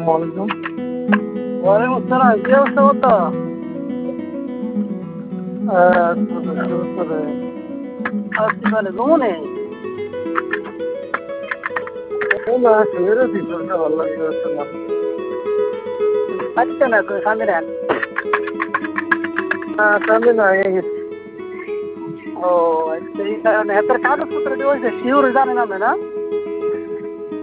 আসসালামাইকুম। ওয়ালাইকুম আসসালাম, কি অবস্থা বলতো? আজকে তাহলে ঘুমনে? না শুয়ে শরীরটা ভালো লাগছে না। আচ্ছা না তো সামনে নেন। সামনে না হয়ে গেছি। ও আচ্ছা, এই কারণে এত কাগজপত্র দিয়ে হয়েছে শিওর জানেন আপনি না?